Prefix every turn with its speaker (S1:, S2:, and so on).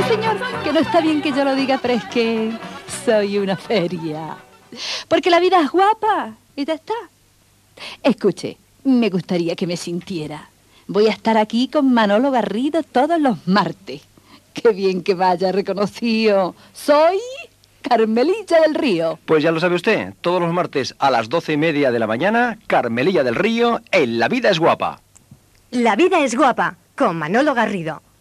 S1: señor, que no está bien que yo lo diga, pero es que soy una feria. Porque la vida es guapa y ya está. Escuche, me gustaría que me sintiera. Voy a estar aquí con Manolo Garrido todos los martes. Qué bien que me haya reconocido. Soy Carmelilla del Río.
S2: Pues ya lo sabe usted, todos los martes a las 12:30 de la mañana, Carmelilla del Río en La Vida es Guapa.
S3: La vida es guapa, con Manolo Garrido.